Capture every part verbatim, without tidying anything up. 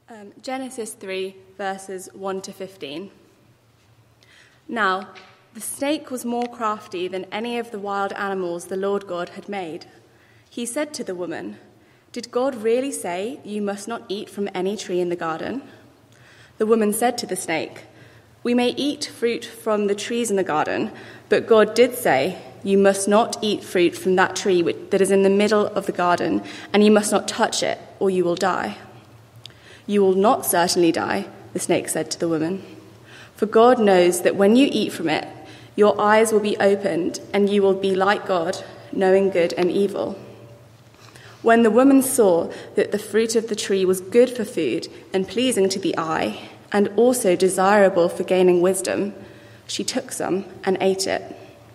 Um, Genesis three, verses one to fifteen. Now, the snake was more crafty than any of the wild animals the Lord God had made. He said to the woman, "Did God really say you must not eat from any tree in the garden?" The woman said to the snake, "We may eat fruit from the trees in the garden, but God did say, you must not eat fruit from that tree that is in the middle of the garden, and you must not touch it, or you will die." "You will not certainly die," the snake said to the woman. "For God knows that when you eat from it, your eyes will be opened, and you will be like God, knowing good and evil." When the woman saw that the fruit of the tree was good for food and pleasing to the eye, and also desirable for gaining wisdom, she took some and ate it.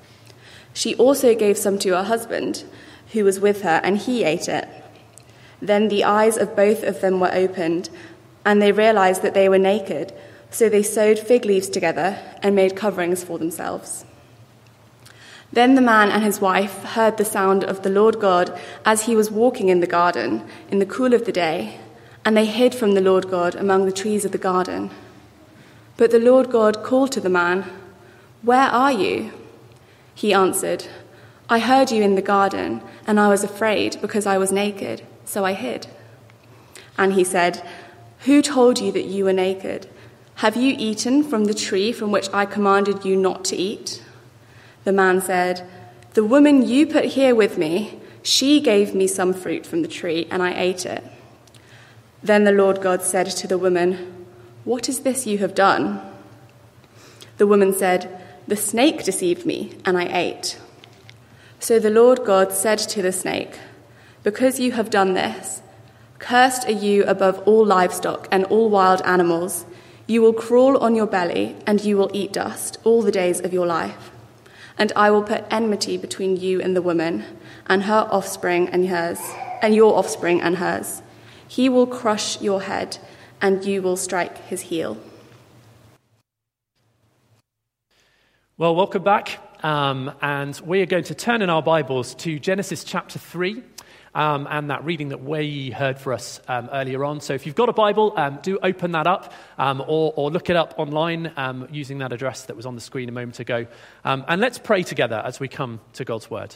She also gave some to her husband, who was with her, and he ate it. Then the eyes of both of them were opened, and they realized that they were naked, so they sewed fig leaves together and made coverings for themselves. Then the man and his wife heard the sound of the Lord God as he was walking in the garden in the cool of the day, and they hid from the Lord God among the trees of the garden. But the Lord God called to the man, "Where are you?" He answered, "I heard you in the garden, and I was afraid because I was naked, so I hid." And he said, "Who told you that you were naked? Have you eaten from the tree from which I commanded you not to eat?" The man said, "The woman you put here with me, she gave me some fruit from the tree, and I ate it." Then the Lord God said to the woman, "What is this you have done?" The woman said, "The snake deceived me, and I ate." So the Lord God said to the snake, "Because you have done this, cursed are you above all livestock and all wild animals. You will crawl on your belly, and you will eat dust all the days of your life. And I will put enmity between you and the woman, and her offspring and hers, and your offspring and hers. He will crush your head, and you will strike his heel." Well, welcome back. Um, and we are going to turn in our Bibles to Genesis chapter three. Um, and that reading that we heard for us um, earlier on. So if you've got a Bible, um, do open that up um, or, or look it up online um, using that address that was on the screen a moment ago. Um, and let's pray together as we come to God's Word.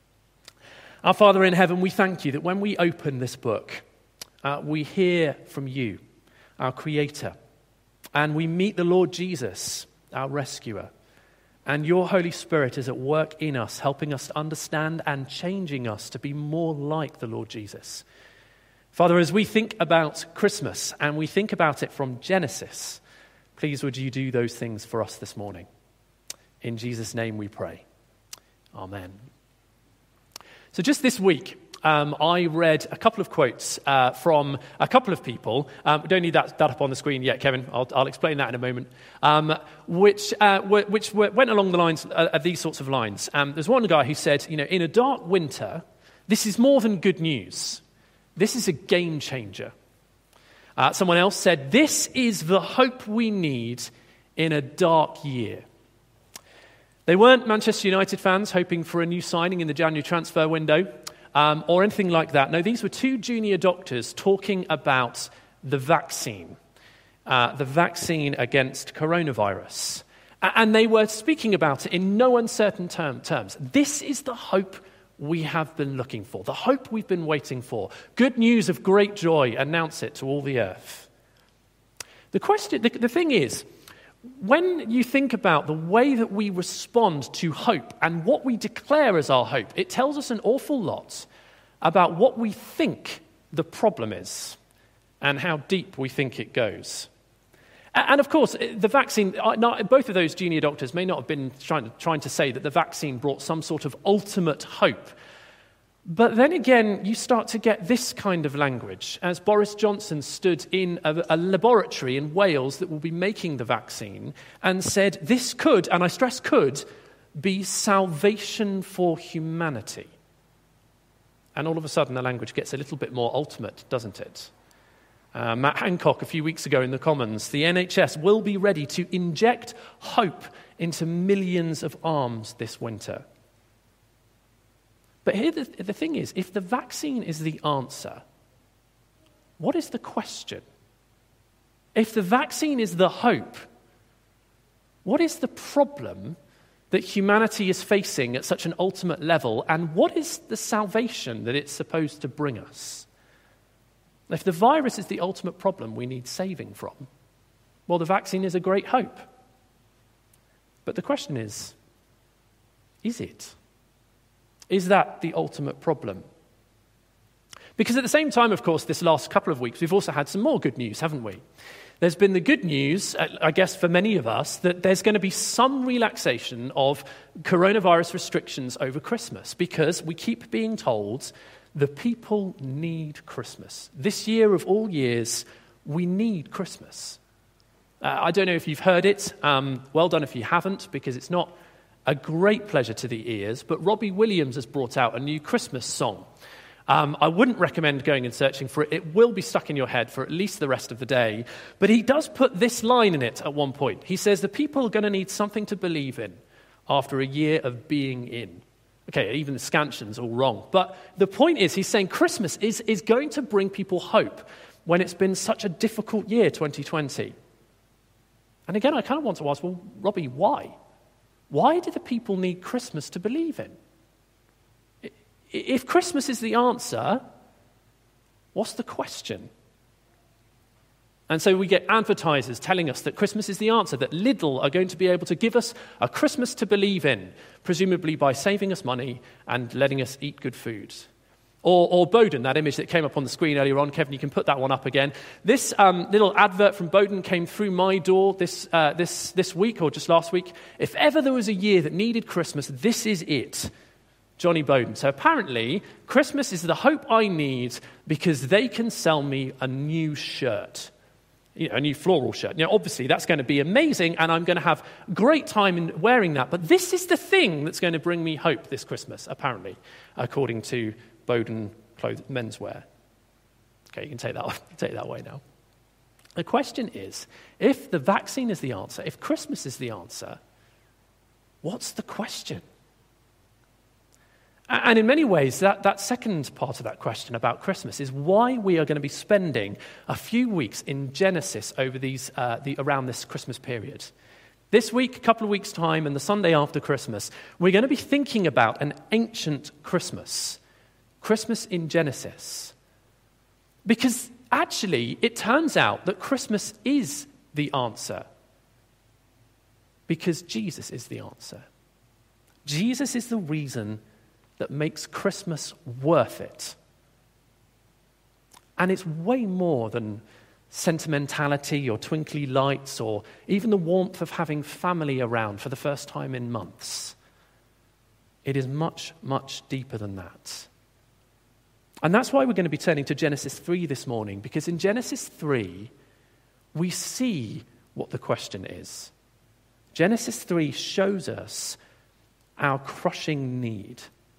Our Father in heaven, we thank you that when we open this book, uh, we hear from you, our Creator, and we meet the Lord Jesus, our Rescuer. And your Holy Spirit is at work in us, helping us to understand and changing us to be more like the Lord Jesus. Father, as we think about Christmas and we think about it from Genesis, please would you do those things for us this morning. In Jesus' name we pray. Amen. So just this week, Um, I read a couple of quotes uh, from a couple of people. Um, we don't need that, that up on the screen yet, Kevin. I'll, I'll explain that in a moment. Um, which uh, were, which were, went along the lines uh, of these sorts of lines. Um, there's one guy who said, you know, in a dark winter, this is more than good news. This is a game changer. Uh, someone else said, this is the hope we need in a dark year. They weren't Manchester United fans hoping for a new signing in the January transfer window. Um, or anything like that. No, these were two junior doctors talking about the vaccine, uh, the vaccine against coronavirus. And they were speaking about it in no uncertain term, terms. This is the hope we have been looking for, the hope we've been waiting for. Good news of great joy, announce it to all the earth. The question, the, the thing is, when you think about the way that we respond to hope and what we declare as our hope, it tells us an awful lot about what we think the problem is and how deep we think it goes. And of course, the vaccine, both of those junior doctors may not have been trying to, trying to say that the vaccine brought some sort of ultimate hope. But then again, you start to get this kind of language as Boris Johnson stood in a, a laboratory in Wales that will be making the vaccine and said, this could, and I stress could, be salvation for humanity. And all of a sudden, the language gets a little bit more ultimate, doesn't it? Uh, Matt Hancock, a few weeks ago in the Commons, the N H S will be ready to inject hope into millions of arms this winter. But here the, the thing is, if the vaccine is the answer, what is the question? If the vaccine is the hope, what is the problem that humanity is facing at such an ultimate level, and what is the salvation that it's supposed to bring us? If the virus is the ultimate problem we need saving from, well, the vaccine is a great hope. But the question is, is it? Is that the ultimate problem? Because at the same time, of course, this last couple of weeks, we've also had some more good news, haven't we? There's been the good news, I guess, for many of us, that there's going to be some relaxation of coronavirus restrictions over Christmas, because we keep being told the people need Christmas. This year of all years, we need Christmas. Uh, I don't know if you've heard it. Um, well done if you haven't, because it's not a great pleasure to the ears, but Robbie Williams has brought out a new Christmas song. Um, I wouldn't recommend going and searching for it. It will be stuck in your head for at least the rest of the day. But he does put this line in it at one point. He says, the people are going to need something to believe in after a year of being in. Okay, even the scansion's all wrong. But the point is, he's saying Christmas is, is going to bring people hope when it's been such a difficult year, twenty twenty. And again, I kind of want to ask, well, Robbie, why? Why do the people need Christmas to believe in? If Christmas is the answer, what's the question? And so we get advertisers telling us that Christmas is the answer, that Lidl are going to be able to give us a Christmas to believe in, presumably by saving us money and letting us eat good food. Or, or Bowden, that image that came up on the screen earlier on. Kevin, you can put that one up again. This um, little advert from Bowden came through my door this, uh, this, this week, or just last week. If ever there was a year that needed Christmas, this is it. Johnny Bowden. So apparently, Christmas is the hope I need because they can sell me a new shirt, you know, a new floral shirt. Now, obviously, that's going to be amazing, and I'm going to have great time in wearing that. But this is the thing that's going to bring me hope this Christmas, apparently, according to Bowden clothes, menswear. Okay, you can take that, take that away now. The question is, if the vaccine is the answer, if Christmas is the answer, what's the question? And in many ways, that, that second part of that question about Christmas is why we are going to be spending a few weeks in Genesis over these uh, the, around this Christmas period. This week, a couple of weeks' time, and the Sunday after Christmas, we're going to be thinking about an ancient Christmas, Christmas in Genesis. Because actually, it turns out that Christmas is the answer. Because Jesus is the answer. Jesus is the reason that makes Christmas worth it. And it's way more than sentimentality or twinkly lights or even the warmth of having family around for the first time in months. It is much, much deeper than that. And that's why we're going to be turning to Genesis three this morning, because in Genesis three, we see what the question is. Genesis three shows us our crushing need.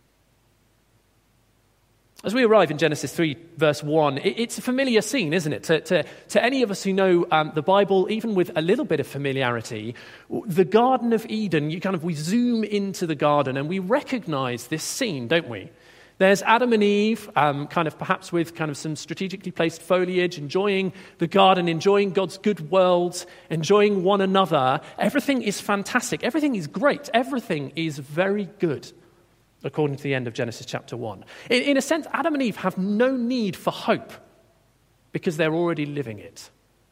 As we arrive in Genesis three, verse one, it, it's a familiar scene, isn't it? To, to, to any of us who know um, the Bible, even with a little bit of familiarity, the Garden of Eden, you kind of, we zoom into the garden and we recognize this scene, don't we? There's Adam and Eve, um, kind of perhaps with kind of some strategically placed foliage, enjoying the garden, enjoying God's good world, enjoying one another. Everything is fantastic. Everything is great. Everything is very good, according to the end of Genesis chapter one. In, in a sense, Adam and Eve have no need for hope because they're already living it.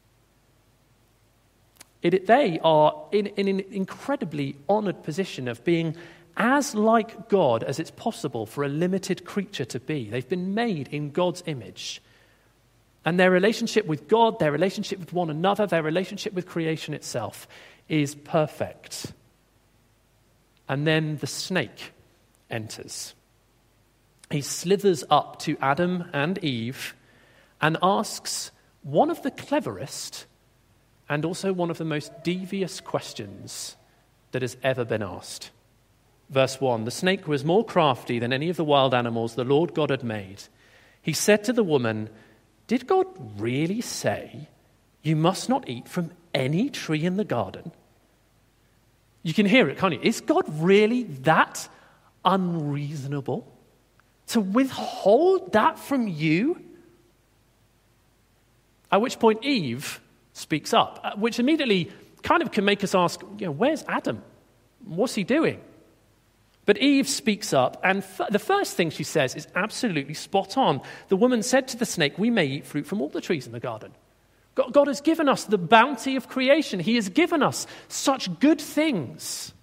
it they are in, in an incredibly honored position of being as like God as it's possible for a limited creature to be. They've been made in God's image. And their relationship with God, their relationship with one another, their relationship with creation itself is perfect. And then the snake enters. He slithers up to Adam and Eve and asks one of the cleverest and also one of the most devious questions that has ever been asked. Verse one, the snake was more crafty than any of the wild animals the Lord God had made. He said to the woman, "Did God really say you must not eat from any tree in the garden?" You can hear it, can't you? Is God really that unreasonable to withhold that from you? At which point Eve speaks up, uh, which immediately kind of can make us ask, you know, where's Adam? What's he doing? But Eve speaks up, and f- the first thing she says is absolutely spot on. The woman said to the snake, we may eat fruit from all the trees in the garden. God, God has given us the bounty of creation. He has given us such good things.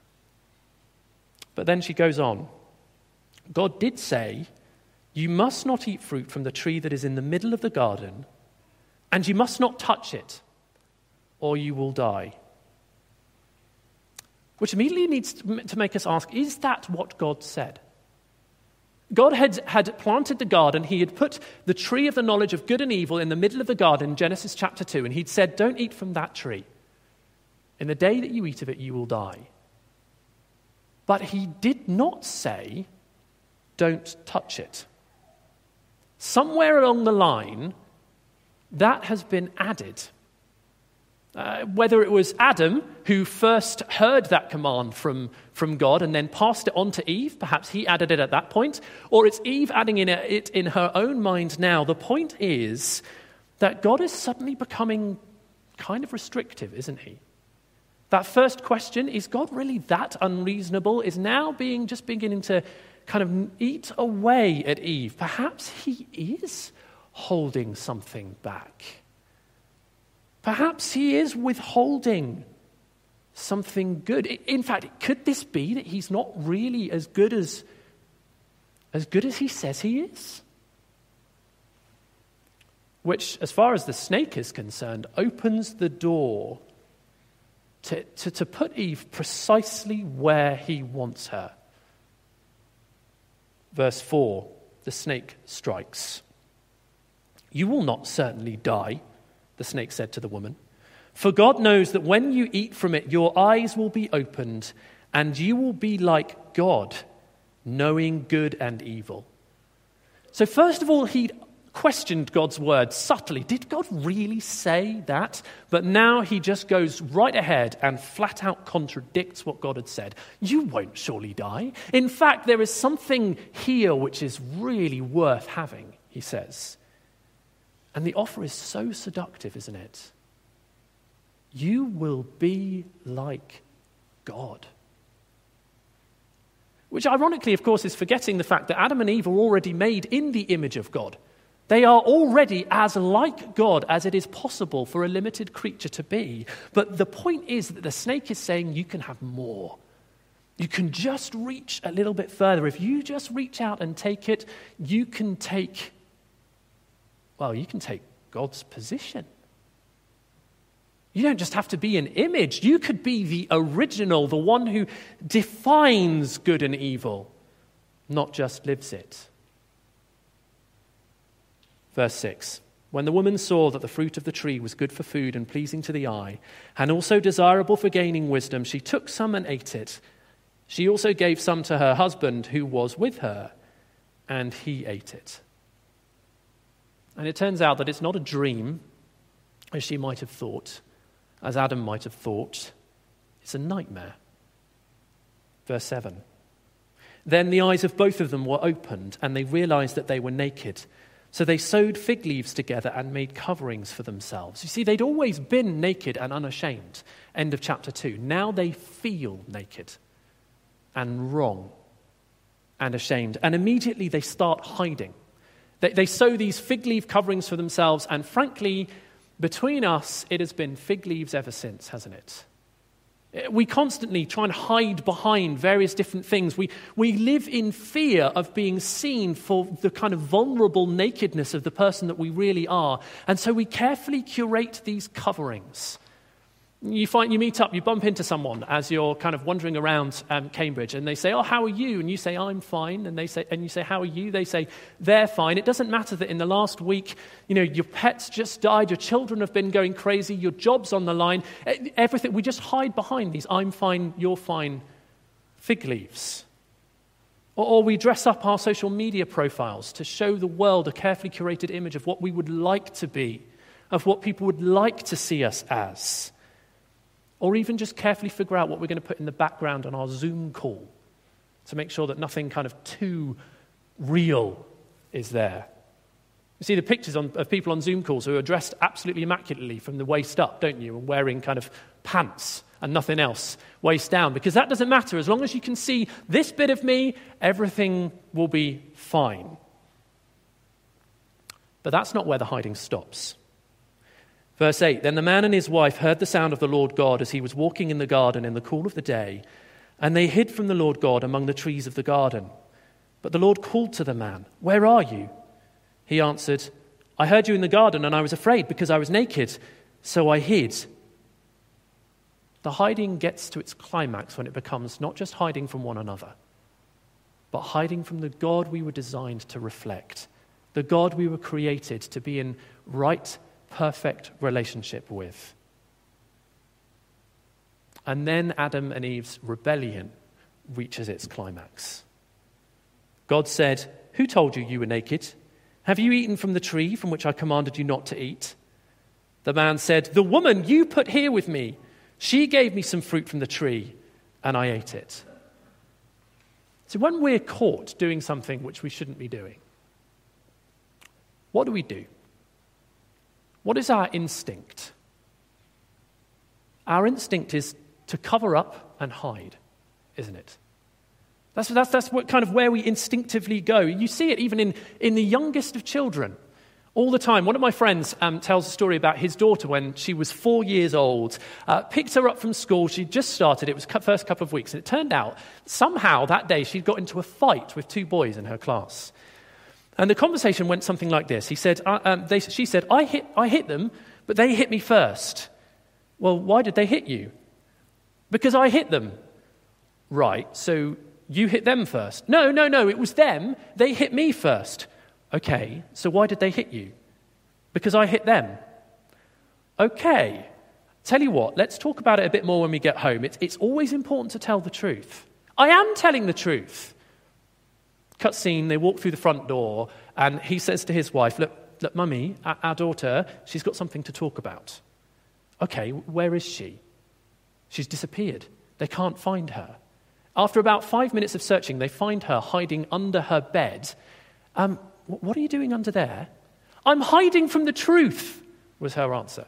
But then she goes on. God did say, you must not eat fruit from the tree that is in the middle of the garden, and you must not touch it, or you will die. Which immediately needs to make us ask, is that what God said? God had, had planted the garden. He had put the tree of the knowledge of good and evil in the middle of the garden, Genesis chapter two, and he'd said, don't eat from that tree. In the day that you eat of it, you will die. But he did not say, don't touch it. Somewhere along the line, that has been added. Uh, whether it was Adam who first heard that command from, from God and then passed it on to Eve, perhaps he added it at that point, or it's Eve adding in it in her own mind now. The point is that God is suddenly becoming kind of restrictive, isn't he? That first question, is God really that unreasonable, is now being just beginning to kind of eat away at Eve. Perhaps he is holding something back. Perhaps he is withholding something good. In fact, could this be that he's not really as good as, as good as he says he is? Which, as far as the snake is concerned, opens the door to, to, to put Eve precisely where he wants her. Verse four, the snake strikes. You will not certainly die, the snake said to the woman, for God knows that when you eat from it, your eyes will be opened, and you will be like God, knowing good and evil. So first of all, he'd questioned God's word subtly. Did God really say that? But now he just goes right ahead and flat out contradicts what God had said. You won't surely die. In fact, there is something here which is really worth having, he says. And the offer is so seductive, isn't it? You will be like God. Which ironically, of course, is forgetting the fact that Adam and Eve are already made in the image of God. They are already as like God as it is possible for a limited creature to be. But the point is that the snake is saying you can have more. You can just reach a little bit further. If you just reach out and take it, you can take Well, you can take God's position. You don't just have to be an image. You could be the original, the one who defines good and evil, not just lives it. Verse six, when the woman saw that the fruit of the tree was good for food and pleasing to the eye, and also desirable for gaining wisdom, she took some and ate it. She also gave some to her husband who was with her, and he ate it. And it turns out that it's not a dream, as she might have thought, as Adam might have thought. It's a nightmare. Verse seven. Then the eyes of both of them were opened, and they realized that they were naked. So they sewed fig leaves together and made coverings for themselves. You see, they'd always been naked and unashamed. End of chapter two. Now they feel naked and wrong and ashamed. And immediately they start hiding. They, they sew these fig leaf coverings for themselves, and frankly, between us, it has been fig leaves ever since, hasn't it? We constantly try and hide behind various different things. We, we live in fear of being seen for the kind of vulnerable nakedness of the person that we really are, and so we carefully curate these coverings. You find you meet up, you bump into someone as you're kind of wandering around um, Cambridge, and they say, "Oh, how are you?" And you say, "I'm fine." And they say, and you say, "How are you?" They say, "They're fine." It doesn't matter that in the last week, you know, your pets just died, your children have been going crazy, your job's on the line, everything. We just hide behind these "I'm fine, you're fine" fig leaves. Or, or we dress up our social media profiles to show the world a carefully curated image of what we would like to be, of what people would like to see us as. Or even just carefully figure out what we're going to put in the background on our Zoom call to make sure that nothing kind of too real is there. You see the pictures on, of people on Zoom calls who are dressed absolutely immaculately from the waist up, don't you? And wearing kind of pants and nothing else waist down. Because that doesn't matter. As long as you can see this bit of me, everything will be fine. But that's not where the hiding stops. Verse eight, then the man and his wife heard the sound of the Lord God as he was walking in the garden in the cool of the day, and they hid from the Lord God among the trees of the garden. But the Lord called to the man, where are you? He answered, I heard you in the garden, and I was afraid because I was naked, so I hid. The hiding gets to its climax when it becomes not just hiding from one another, but hiding from the God we were designed to reflect, the God we were created to be in right, perfect relationship with. And then Adam and Eve's rebellion reaches its climax. God said, who told you you were naked? Have you eaten from the tree from which I commanded you not to eat? The man said, the woman you put here with me, she gave me some fruit from the tree, and I ate it. So when we're caught doing something which we shouldn't be doing, what do we do? What is our instinct? Our instinct is to cover up and hide, isn't it? That's, that's, that's what kind of where we instinctively go. You see it even in, in the youngest of children all the time. One of my friends um, tells a story about his daughter when she was four years old, uh, picked her up from school. She'd just started. It was the first couple of weeks. And it turned out somehow that day she'd got into a fight with two boys in her class. And the conversation went something like this. He said, uh, um, they, she said, I hit, I hit them, but they hit me first. Well, why did they hit you? Because I hit them. Right, so you hit them first. No, no, no, it was them. They hit me first. Okay, so why did they hit you? Because I hit them. Okay, tell you what, let's talk about it a bit more when we get home. It's, it's always important to tell the truth. I am telling the truth. Cut scene, they walk through the front door, and he says to his wife, look, look, Mummy, our, our daughter, she's got something to talk about. Okay, where is she? She's disappeared. They can't find her. After about five minutes of searching, they find her hiding under her bed. Um, what are you doing under there? I'm hiding from the truth, was her answer.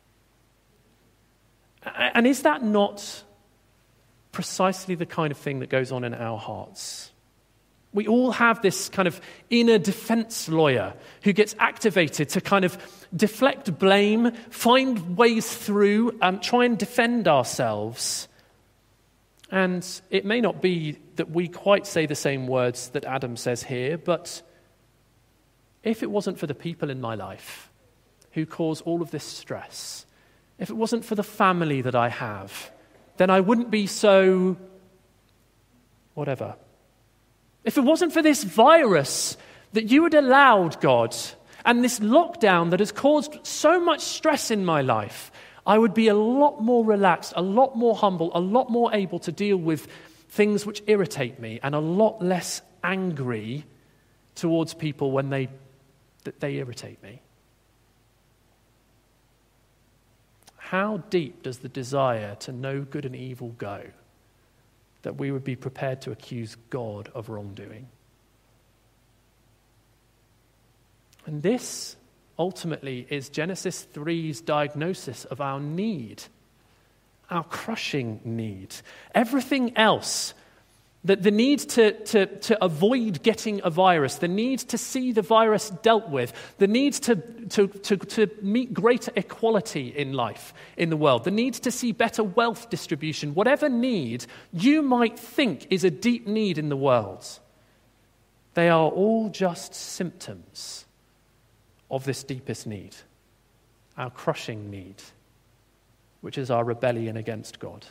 And is that not precisely the kind of thing that goes on in our hearts? We all have this kind of inner defense lawyer who gets activated to kind of deflect blame, find ways through, um, try and defend ourselves. And it may not be that we quite say the same words that Adam says here, but if it wasn't for the people in my life who cause all of this stress, if it wasn't for the family that I have, then I wouldn't be so whatever. If it wasn't for this virus that you had allowed, God, and this lockdown that has caused so much stress in my life, I would be a lot more relaxed, a lot more humble, a lot more able to deal with things which irritate me, and a lot less angry towards people when they that they irritate me. How deep does the desire to know good and evil go that we would be prepared to accuse God of wrongdoing? And this ultimately is Genesis three's diagnosis of our need, our crushing need. Everything else, the, the need to, to, to avoid getting a virus, the need to see the virus dealt with, the need to, to, to, to meet greater equality in life, in the world, the need to see better wealth distribution, whatever need you might think is a deep need in the world, they are all just symptoms of this deepest need, our crushing need, which is our rebellion against God.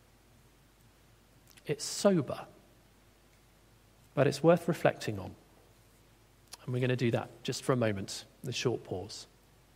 It's sober, but it's worth reflecting on. And we're going to do that just for a moment, a short pause.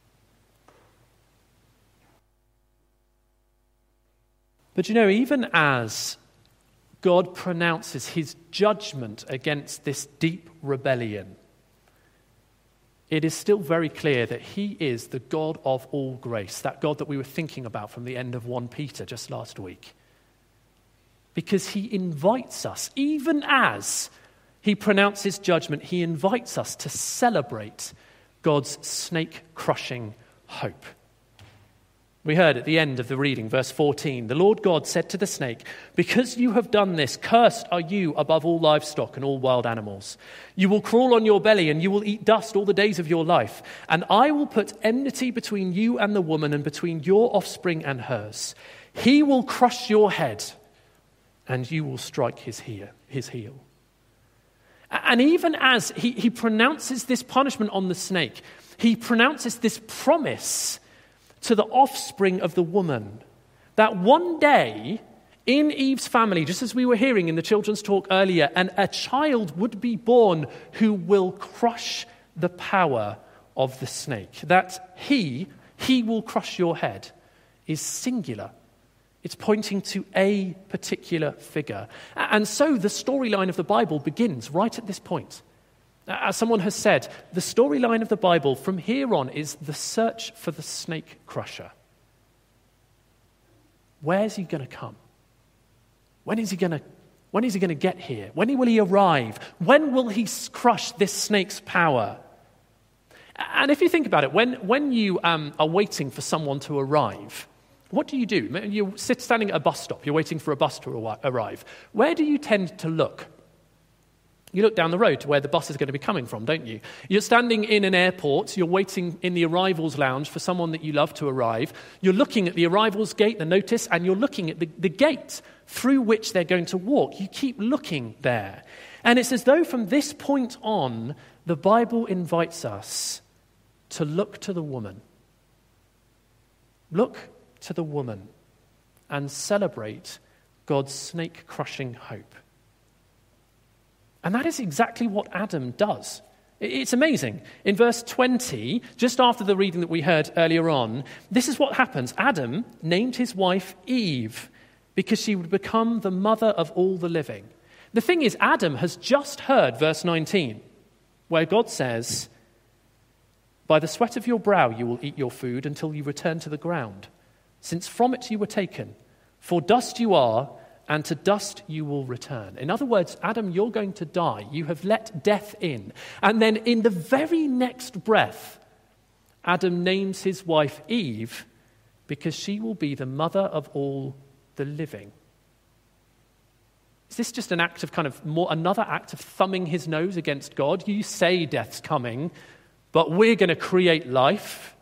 But you know, even as God pronounces his judgment against this deep rebellion, it is still very clear that he is the God of all grace, that God that we were thinking about from the end of First Peter just last week. Because he invites us, even as he pronounces judgment, he invites us to celebrate God's snake-crushing hope. We heard at the end of the reading, verse fourteen, the Lord God said to the snake, "Because you have done this, cursed are you above all livestock and all wild animals. You will crawl on your belly and you will eat dust all the days of your life. And I will put enmity between you and the woman and between your offspring and hers. He will crush your head and you will strike his heel." His heel. And even as he, he pronounces this punishment on the snake, he pronounces this promise to the offspring of the woman, that one day in Eve's family, just as we were hearing in the children's talk earlier, and a child would be born who will crush the power of the snake. That he, he will crush your head, is singular. It's pointing to a particular figure. And so the storyline of the Bible begins right at this point. As someone has said, the storyline of the Bible from here on is the search for the snake crusher. Where's he going to come? When is he going to when is he going to get here? When will he arrive? When will he crush this snake's power? And if you think about it, when, when you um, are waiting for someone to arrive, what do you do? You sit standing at a bus stop. You're waiting for a bus to arrive. Where do you tend to look? You look down the road to where the bus is going to be coming from, don't you? You're standing in an airport. You're waiting in the arrivals lounge for someone that you love to arrive. You're looking at the arrivals gate, the notice, and you're looking at the, the gate through which they're going to walk. You keep looking there. And it's as though from this point on, the Bible invites us to look to the woman. Look to the woman and celebrate God's snake-crushing hope. And that is exactly what Adam does. It's amazing. In verse twenty, just after the reading that we heard earlier on, this is what happens. Adam named his wife Eve because she would become the mother of all the living. The thing is, Adam has just heard verse nineteen, where God says, "By the sweat of your brow you will eat your food until you return to the ground, since from it you were taken. For dust you are, and to dust you will return." In other words, Adam, you're going to die. You have let death in. And then in the very next breath, Adam names his wife Eve because she will be the mother of all the living. Is this just an act of kind of more, another act of thumbing his nose against God? You say death's coming, but we're going to create life?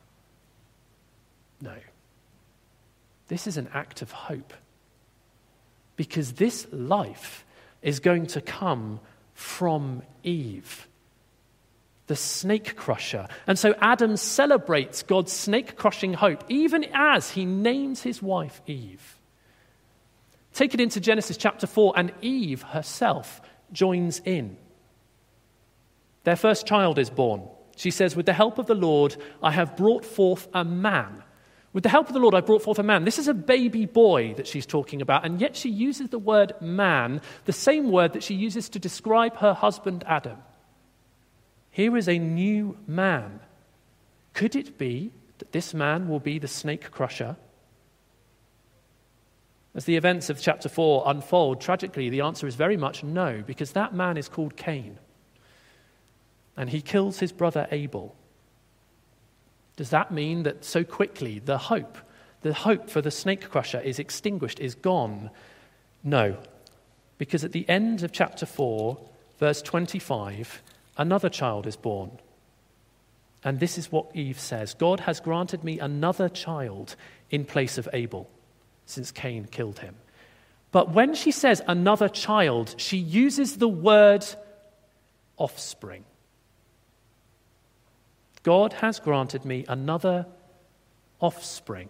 No. This is an act of hope. Because this life is going to come from Eve, the snake crusher. And so Adam celebrates God's snake-crushing hope, even as he names his wife Eve. Take it into Genesis chapter four, and Eve herself joins in. Their first child is born. She says, "With the help of the Lord, I have brought forth a man." With the help of the Lord, I brought forth a man. This is a baby boy that she's talking about, and yet she uses the word man, the same word that she uses to describe her husband Adam. Here is a new man. Could it be that this man will be the snake crusher? As the events of chapter four unfold, tragically, the answer is very much no, because that man is called Cain, and he kills his brother Abel. Does that mean that so quickly the hope, the hope for the snake crusher is extinguished, is gone? No, because at the end of chapter four, verse twenty-five, another child is born. And this is what Eve says: "God has granted me another child in place of Abel, since Cain killed him." But when she says another child, she uses the word offspring. God has granted me another offspring.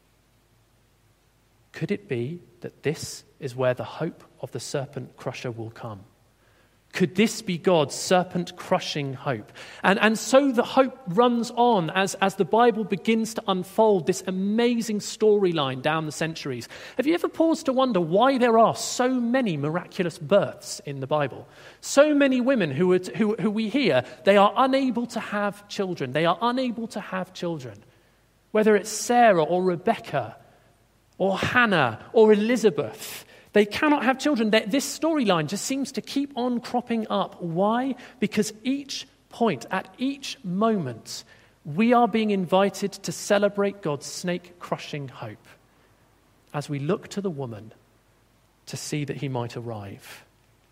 Could it be that this is where the hope of the serpent crusher will come? Could this be God's serpent-crushing hope? And, and so the hope runs on as, as the Bible begins to unfold this amazing storyline down the centuries. Have you ever paused to wonder why there are so many miraculous births in the Bible? So many women who, are, who, who we hear, they are unable to have children. They are unable to have children. Whether it's Sarah or Rebecca or Hannah or Elizabeth, they cannot have children. This storyline just seems to keep on cropping up. Why? Because each point, at each moment, we are being invited to celebrate God's snake-crushing hope as we look to the woman to see that he might arrive.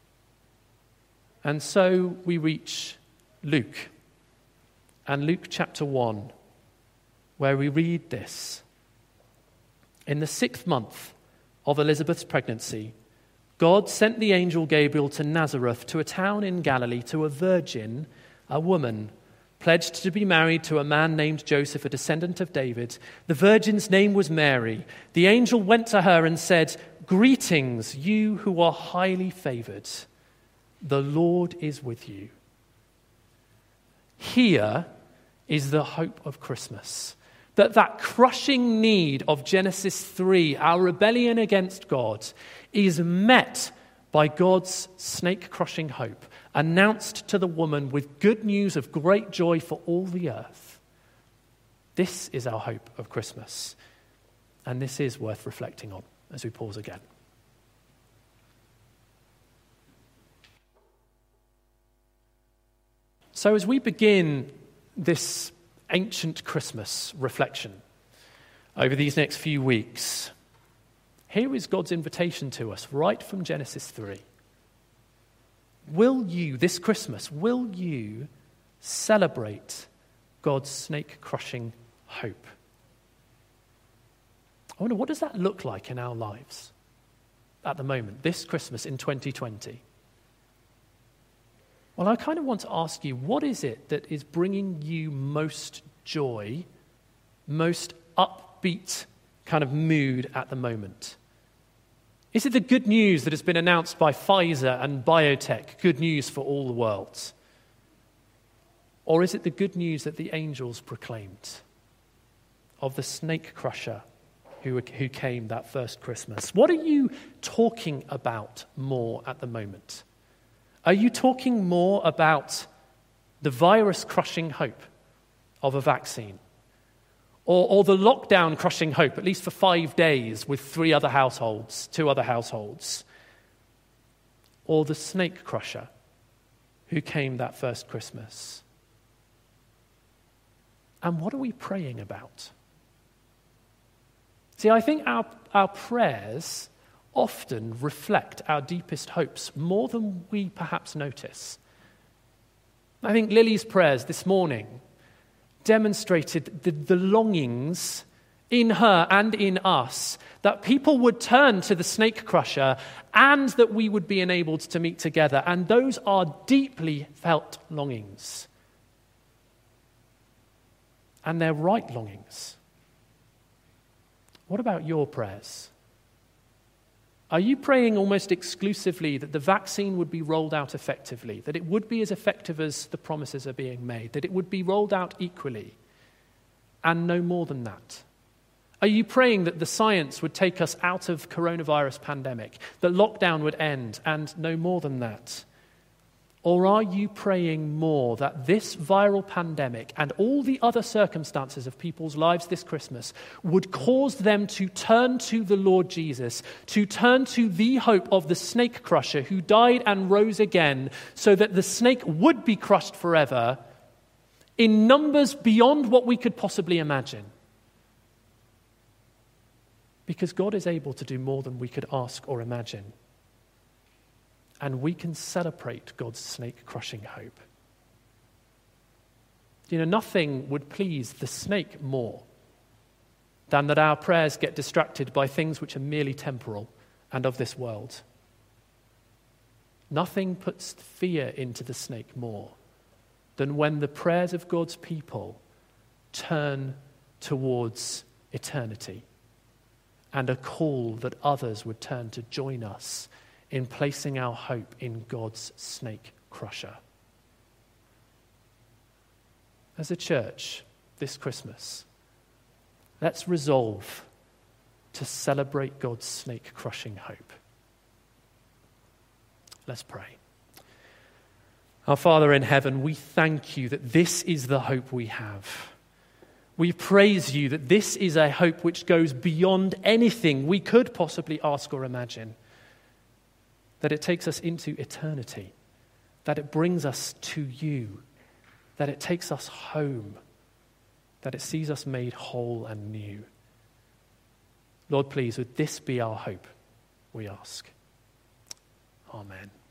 And so we reach Luke, and Luke chapter one, where we read this. In the sixth month of Elizabeth's pregnancy, God sent the angel Gabriel to Nazareth, to a town in Galilee, to a virgin, a woman, pledged to be married to a man named Joseph, a descendant of David. The virgin's name was Mary. The angel went to her and said, "Greetings, you who are highly favored. The Lord is with you." Here is the hope of Christmas. That that crushing need of Genesis three, our rebellion against God, is met by God's snake-crushing hope, announced to the woman with good news of great joy for all the earth. This is our hope of Christmas, and this is worth reflecting on as we pause again. So as we begin this ancient Christmas reflection over these next few weeks, here is God's invitation to us right from Genesis three. Will you, this Christmas, will you celebrate God's snake-crushing hope? I wonder, what does that look like in our lives at the moment, this Christmas in twenty twenty? Well, I kind of want to ask you, what is it that is bringing you most joy, most upbeat kind of mood at the moment? Is it the good news that has been announced by Pfizer and biotech, good news for all the world? Or is it the good news that the angels proclaimed of the snake crusher who, who came that first Christmas? What are you talking about more at the moment? Are you talking more about the virus-crushing hope of a vaccine? Or, or the lockdown-crushing hope, at least for five days with three other households, two other households? Or the snake crusher who came that first Christmas? And what are we praying about? See, I think our, our prayers often reflect our deepest hopes more than we perhaps notice. I think Lily's prayers this morning demonstrated the, the longings in her and in us that people would turn to the snake crusher and that we would be enabled to meet together. And those are deeply felt longings. And they're right longings. What about your prayers? Are you praying almost exclusively that the vaccine would be rolled out effectively, that it would be as effective as the promises are being made, that it would be rolled out equally, and no more than that? Are you praying that the science would take us out of coronavirus pandemic, that lockdown would end, and no more than that? Or are you praying more that this viral pandemic and all the other circumstances of people's lives this Christmas would cause them to turn to the Lord Jesus, to turn to the hope of the snake crusher who died and rose again so that the snake would be crushed forever in numbers beyond what we could possibly imagine? Because God is able to do more than we could ask or imagine. And we can celebrate God's snake-crushing hope. You know, nothing would please the snake more than that our prayers get distracted by things which are merely temporal and of this world. Nothing puts fear into the snake more than when the prayers of God's people turn towards eternity and a call that others would turn to join us in placing our hope in God's snake crusher. As a church, this Christmas, let's resolve to celebrate God's snake crushing hope. Let's pray. Our Father in heaven, we thank you that this is the hope we have. We praise you that this is a hope which goes beyond anything we could possibly ask or imagine. That it takes us into eternity, that it brings us to you, that it takes us home, that it sees us made whole and new. Lord, please, would this be our hope, we ask. Amen.